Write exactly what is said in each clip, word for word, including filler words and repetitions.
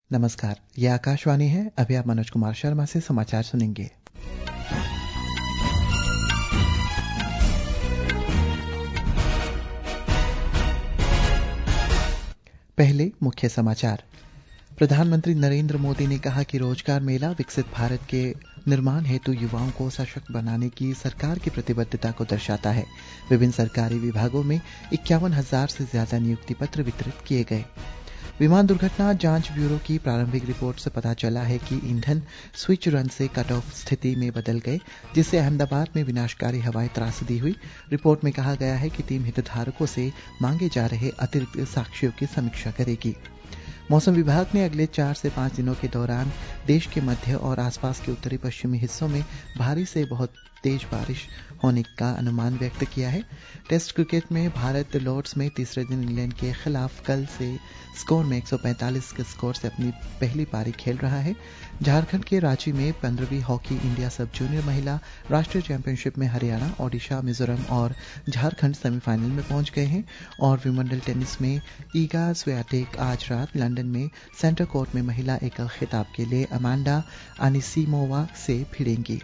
नमस्कार, ये आकाशवाणी है। अभी आप मनोज कुमार शर्मा से समाचार सुनेंगे। पहले मुख्य समाचार। प्रधानमंत्री नरेंद्र मोदी ने कहा कि रोजगार मेला विकसित भारत के निर्माण हेतु युवाओं को सशक्त बनाने की सरकार की प्रतिबद्धता को दर्शाता है। विभिन्न सरकारी विभागों में इक्यावन हजार से ज्यादा नियुक्ति पत्र वितरित किए गए। विमान दुर्घटना जांच ब्यूरो की प्रारंभिक रिपोर्ट से पता चला है कि ईंधन स्विच रन से कट ऑफ स्थिति में बदल गए, जिससे अहमदाबाद में विनाशकारी हवाई त्रासदी हुई। रिपोर्ट में कहा गया है कि टीम हितधारकों से मांगे जा रहे अतिरिक्त साक्ष्यों की समीक्षा करेगी। मौसम विभाग ने अगले चार से पांच दिनों के दौरान देश के मध्य और आसपास के उत्तरी पश्चिमी हिस्सों में भारी से बहुत तेज बारिश होने का अनुमान व्यक्त किया है। टेस्ट क्रिकेट में भारत लॉर्ड्स में तीसरे दिन इंग्लैंड के खिलाफ कल से स्कोर में एक सौ पैंतालीस के स्कोर से अपनी पहली पारी खेल रहा है। झारखंड के रांची में पंद्रहवीं हॉकी इंडिया सब जूनियर महिला राष्ट्रीय चैंपियनशिप में हरियाणा, ओडिशा, मिजोरम और झारखंड सेमीफाइनल में पहुंच गए हैं। और विंबलडन टेनिस में ईगा स्वियाटेक आज रात लंदन में सेंटर कोर्ट में महिला एकल खिताब के लिए अमांडा अनिसीमोवा से भिड़ेंगी।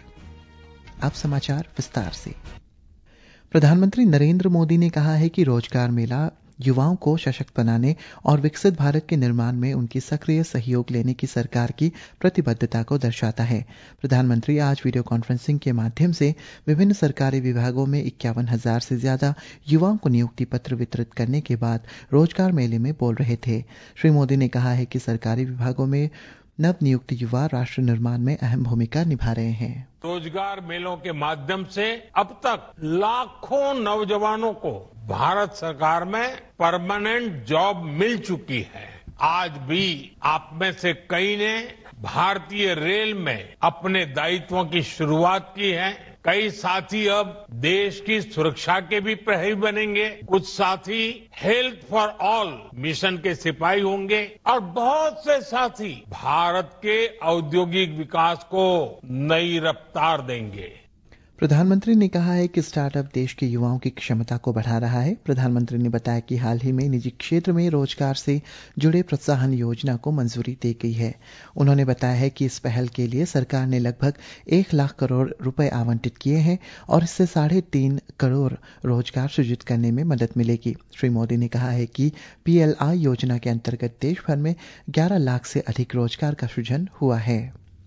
अब समाचार विस्तार से। प्रधानमंत्री नरेंद्र मोदी ने कहा है कि रोजगार मेला युवाओं को सशक्त बनाने और विकसित भारत के निर्माण में उनकी सक्रिय सहयोग लेने की सरकार की प्रतिबद्धता को दर्शाता है। प्रधानमंत्री आज वीडियो कॉन्फ्रेंसिंग के माध्यम से विभिन्न सरकारी विभागों में इक्यावन हजार से ज्यादा युवाओं को नियुक्ति पत्र वितरित करने के बाद रोजगार मेले में बोल रहे थे। श्री मोदी ने कहा है कि सरकारी विभागों में नव नियुक्त युवा राष्ट्र निर्माण में अहम भूमिका निभा रहे हैं। रोजगार मेलों के माध्यम से अब तक लाखों नौजवानों को भारत सरकार में परमानेंट जॉब मिल चुकी है। आज भी आप में से कई ने भारतीय रेल में अपने दायित्वों की शुरुआत की है। कई साथी अब देश की सुरक्षा के भी प्रहरी बनेंगे, कुछ साथी हेल्थ फॉर ऑल मिशन के सिपाही होंगे और बहुत से साथी भारत के औद्योगिक विकास को नई रफ्तार देंगे। प्रधानमंत्री ने कहा है कि स्टार्टअप देश के युवाओं की क्षमता को बढ़ा रहा है। प्रधानमंत्री ने बताया कि हाल ही में निजी क्षेत्र में रोजगार से जुड़े प्रोत्साहन योजना को मंजूरी दी गई है। उन्होंने बताया है कि इस पहल के लिए सरकार ने लगभग एक लाख करोड़ रुपए आवंटित किए हैं और इससे साढ़े तीन करोड़ रोजगार सृजित करने में मदद मिलेगी। श्री मोदी ने कहा है कि पीएलआई योजना के अंतर्गत देश भर में ग्यारह लाख से अधिक रोजगार का सृजन हुआ है।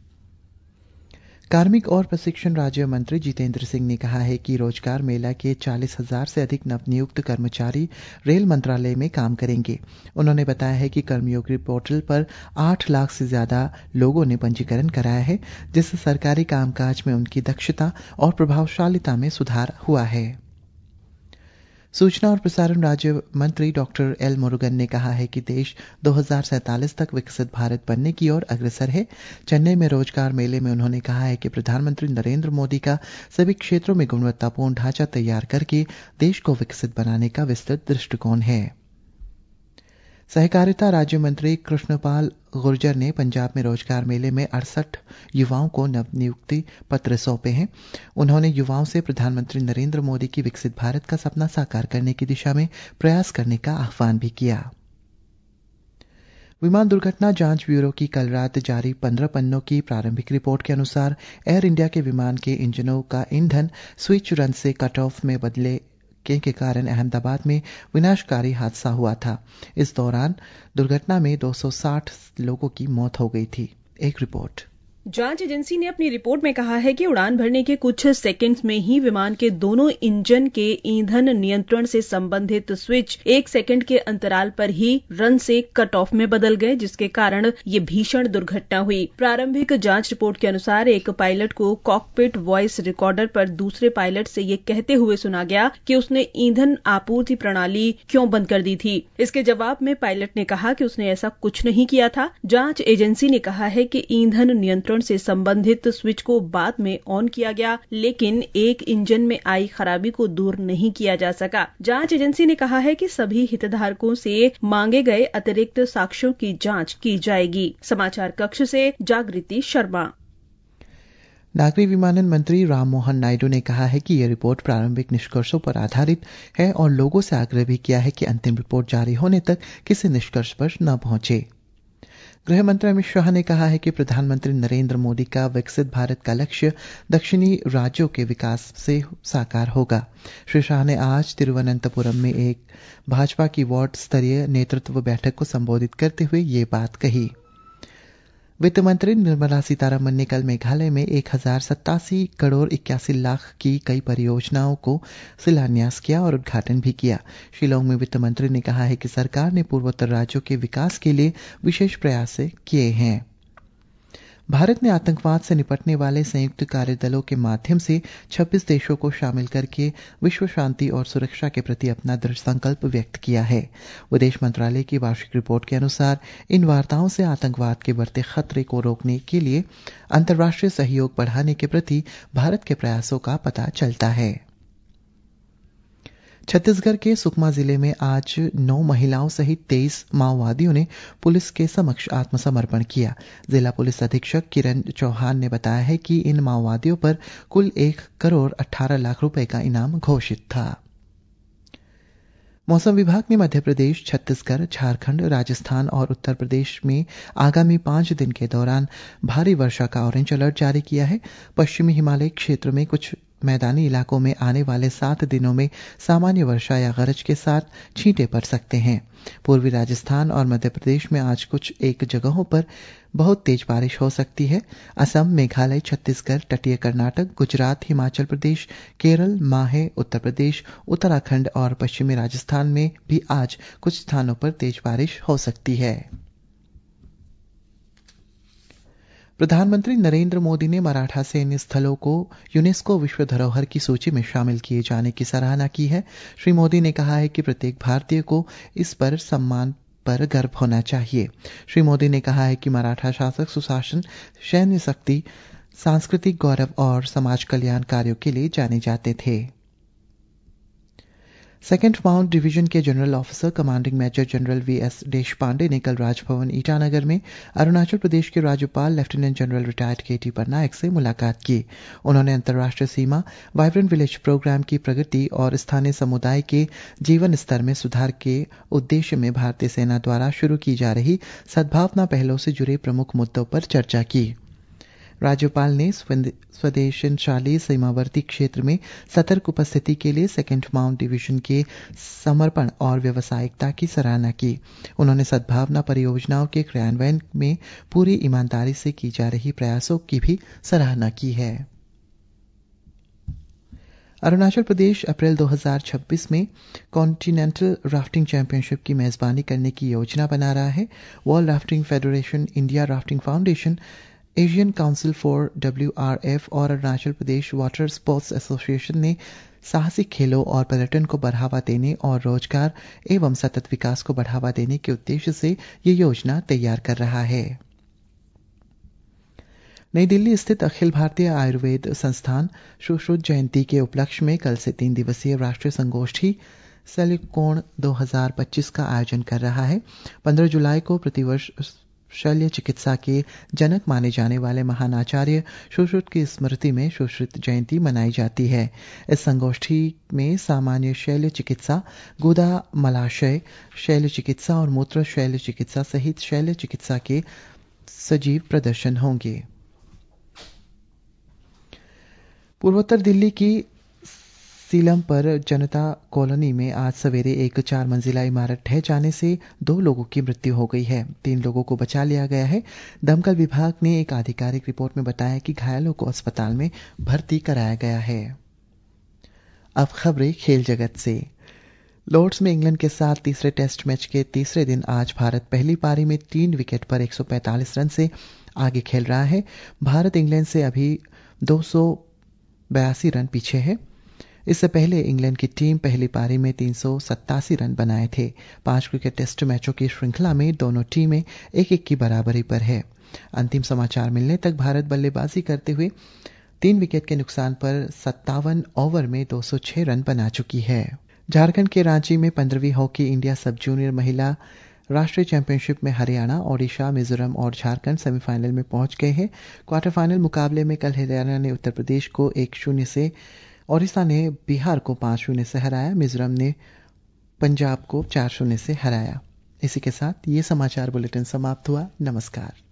कार्मिक और प्रशिक्षण राज्य मंत्री जितेंद्र सिंह ने कहा है कि रोजगार मेला के चालीस हजार से अधिक नवनियुक्त कर्मचारी रेल मंत्रालय में काम करेंगे। उन्होंने बताया है कि कर्मयोगी पोर्टल पर आठ लाख से ज्यादा लोगों ने पंजीकरण कराया है, जिससे सरकारी कामकाज में उनकी दक्षता और प्रभावशालिता में सुधार हुआ है। सूचना और प्रसारण राज्य मंत्री डॉक्टर एल मुरुगन ने कहा है कि देश दो हजार सैंतालीस तक विकसित भारत बनने की ओर अग्रसर है। चेन्नई में रोजगार मेले में उन्होंने कहा है कि प्रधानमंत्री नरेंद्र मोदी का सभी क्षेत्रों में गुणवत्तापूर्ण ढांचा तैयार करके देश को विकसित बनाने का विस्तृत दृष्टिकोण है। सहकारिता राज्य मंत्री कृष्णपाल गुर्जर ने पंजाब में रोजगार मेले में अड़सठ युवाओं को नवनियुक्ति पत्र सौंपे हैं। उन्होंने युवाओं से प्रधानमंत्री नरेंद्र मोदी की विकसित भारत का सपना साकार करने की दिशा में प्रयास करने का आह्वान भी किया। विमान दुर्घटना जांच ब्यूरो की कल रात जारी पंद्रह पन्नों की प्रारंभिक रिपोर्ट के अनुसार एयर इंडिया के विमान के इंजनों का ईंधन स्विच रन से कट ऑफ में बदले के कारण अहमदाबाद में विनाशकारी हादसा हुआ था। इस दौरान दुर्घटना में दो सौ साठ लोगों की मौत हो गई थी। एक रिपोर्ट। जांच एजेंसी ने अपनी रिपोर्ट में कहा है कि उड़ान भरने के कुछ सेकंड्स में ही विमान के दोनों इंजन के ईंधन नियंत्रण से संबंधित स्विच एक सेकंड के अंतराल पर ही रन से कट ऑफ में बदल गए, जिसके कारण ये भीषण दुर्घटना हुई। प्रारंभिक जांच रिपोर्ट के अनुसार एक पायलट को कॉकपिट वॉइस रिकॉर्डर पर दूसरे पायलट से ये कहते हुए सुना गया कि उसने ईंधन आपूर्ति प्रणाली क्यों बंद कर दी थी। इसके जवाब में पायलट ने कहा कि उसने ऐसा कुछ नहीं किया था। जांच एजेंसी ने कहा है कि ईंधन नियंत्रण से संबंधित स्विच को बाद में ऑन किया गया, लेकिन एक इंजन में आई खराबी को दूर नहीं किया जा सका। जांच एजेंसी ने कहा है कि सभी हितधारकों से मांगे गए अतिरिक्त साक्ष्यों की जांच की जाएगी। समाचार कक्ष से जागृति शर्मा। नागरिक विमानन मंत्री राममोहन नायडू ने कहा है कि यह रिपोर्ट प्रारंभिक निष्कर्षों पर आधारित है और लोगों से आग्रह भी किया है कि अंतिम रिपोर्ट जारी होने तक किसी निष्कर्ष पर न पहुंचे। गृह मंत्री अमित शाह ने कहा है कि प्रधानमंत्री नरेंद्र मोदी का विकसित भारत का लक्ष्य दक्षिणी राज्यों के विकास से साकार होगा। श्री शाह ने आज तिरुवनंतपुरम में एक भाजपा की वार्ड स्तरीय नेतृत्व बैठक को संबोधित करते हुए ये बात कही। वित्त मंत्री निर्मला सीतारमण ने कल मेघालय में एक हजार सत्तासी करोड़ इक्यासी लाख की कई परियोजनाओं को शिलान्यास किया और उद्घाटन भी किया। शिलांग में वित्त मंत्री ने कहा है कि सरकार ने पूर्वोत्तर राज्यों के विकास के लिए विशेष प्रयास किए हैं। भारत ने आतंकवाद से निपटने वाले संयुक्त कार्यदलों के माध्यम से छब्बीस देशों को शामिल करके विश्व शांति और सुरक्षा के प्रति अपना दृढ़ संकल्प व्यक्त किया है। विदेश मंत्रालय की वार्षिक रिपोर्ट के अनुसार इन वार्ताओं से आतंकवाद के बढ़ते खतरे को रोकने के लिए अंतर्राष्ट्रीय सहयोग बढ़ाने के प्रति भारत के प्रयासों का पता चलता है। छत्तीसगढ़ के सुकमा जिले में आज नौ महिलाओं सहित तेईस माओवादियों ने पुलिस के समक्ष आत्मसमर्पण किया। जिला पुलिस अधीक्षक किरण चौहान ने बताया है कि इन माओवादियों पर कुल एक करोड़ अठारह लाख रुपए का इनाम घोषित था। मौसम विभाग ने मध्य प्रदेश, छत्तीसगढ़, झारखंड, राजस्थान और उत्तर प्रदेश में आगामी पांच दिन के दौरान भारी वर्षा का ऑरेंज अलर्ट जारी किया है। पश्चिमी हिमालय क्षेत्र में कुछ मैदानी इलाकों में आने वाले सात दिनों में सामान्य वर्षा या गरज के साथ छींटे पड़ सकते हैं। पूर्वी राजस्थान और मध्य प्रदेश में आज कुछ एक जगहों पर बहुत तेज बारिश हो सकती है। असम, मेघालय, छत्तीसगढ़, तटीय कर्नाटक, गुजरात, हिमाचल प्रदेश, केरल, माहे, उत्तर प्रदेश, उत्तराखंड और पश्चिमी राजस्थान में भी आज कुछ स्थानों पर तेज बारिश हो सकती है। प्रधानमंत्री नरेंद्र मोदी ने मराठा सैन्य स्थलों को यूनेस्को विश्व धरोहर की सूची में शामिल किए जाने की सराहना की है। श्री मोदी ने कहा है कि प्रत्येक भारतीय को इस पर सम्मान पर गर्व होना चाहिए। श्री मोदी ने कहा है कि मराठा शासक सुशासन, सैन्य शक्ति, सांस्कृतिक गौरव और समाज कल्याण कार्यों के लिए जाने जाते थे। सेकेंड माउंट डिवीजन के general officer commanding major general V S Deshpande ने कल राजभवन ईटानगर में अरुणाचल प्रदेश के राज्यपाल lieutenant general retired K T Patnaik से मुलाकात की। उन्होंने अंतर्राष्ट्रीय सीमा, वाइब्रेंट विलेज प्रोग्राम की प्रगति और स्थानीय समुदाय के जीवन स्तर में सुधार के उद्देश्य में भारतीय सेना द्वारा शुरू की जा रही सद्भावना पहलों से जुड़े प्रमुख मुद्दों पर चर्चा की। राज्यपाल ने स्वदेशनशाली सीमावर्ती क्षेत्र में सतर्क उपस्थिति के लिए सेकेंड माउंट डिवीजन के समर्पण और व्यावसायिकता की सराहना की। उन्होंने सद्भावना परियोजनाओं के क्रियान्वयन में पूरी ईमानदारी से की जा रही प्रयासों की भी सराहना की है। अरुणाचल प्रदेश अप्रैल दो हज़ार छब्बीस में कॉन्टिनेंटल राफ्टिंग चैंपियनशिप की मेजबानी करने की योजना बना रहा है। World rafting federation, India rafting foundation, Asian council for W R F और Arunachal Pradesh water sports association ने साहसिक खेलों और पर्यटन को बढ़ावा देने और रोजगार एवं सतत विकास को बढ़ावा देने के उद्देश्य से ये योजना तैयार कर रहा है। नई दिल्ली स्थित अखिल भारतीय आयुर्वेद संस्थान सुश्रुत जयंती के उपलक्ष्य में कल से तीन दिवसीय राष्ट्रीय संगोष्ठी शल्यकोण दो हज़ार पच्चीस का आयोजन कर रहा है। पंद्रह जुलाई को प्रतिवर्ष शल्य चिकित्सा के जनक माने जाने वाले महान आचार्य सुश्रुत की स्मृति में सुश्रुत जयंती मनाई जाती है। इस संगोष्ठी में सामान्य शल्य चिकित्सा, गुदा मलाशय शल्य चिकित्सा और मूत्र शल्य चिकित्सा सहित शल्य चिकित्सा के सजीव प्रदर्शन होंगे। पूर्वोत्तर दिल्ली की सीलम पर जनता कॉलोनी में आज सवेरे एक चार मंजिला इमारत ढह जाने से दो लोगों की मृत्यु हो गई है। तीन लोगों को बचा लिया गया है। दमकल विभाग ने एक आधिकारिक रिपोर्ट में बताया कि घायलों को अस्पताल में भर्ती कराया गया है। अब खबरें खेल जगत से। लॉर्ड्स में इंग्लैंड के साथ तीसरे टेस्ट मैच के तीसरे दिन आज भारत पहली पारी में तीन विकेट पर एक सौ पैंतालीस रन से आगे खेल रहा है। भारत इंग्लैंड से अभी दो सौ बयासी रन पीछे है। इससे पहले इंग्लैंड की टीम पहली पारी में तीन सौ सत्तासी रन बनाए थे। पांच क्रिकेट टेस्ट मैचों की श्रृंखला में दोनों टीमें एक एक की बराबरी पर है। अंतिम समाचार मिलने तक भारत बल्लेबाजी करते हुए तीन विकेट के नुकसान पर सत्तावन ओवर में दो सौ छह रन बना चुकी है। झारखंड के रांची में पंद्रहवीं हॉकी इंडिया सब जूनियर महिला राष्ट्रीय चैंपियनशिप में हरियाणा, ओडिशा, मिजोरम और झारखंड सेमीफाइनल में पहुंच गए हैं। क्वार्टर फाइनल मुकाबले में कल हरियाणा ने उत्तर प्रदेश को एक शून्य से, ओडिशा ने बिहार को पांच शून्य से हराया। मिजोरम ने पंजाब को चार शून्य से हराया। इसी के साथ ये समाचार बुलेटिन समाप्त हुआ। नमस्कार।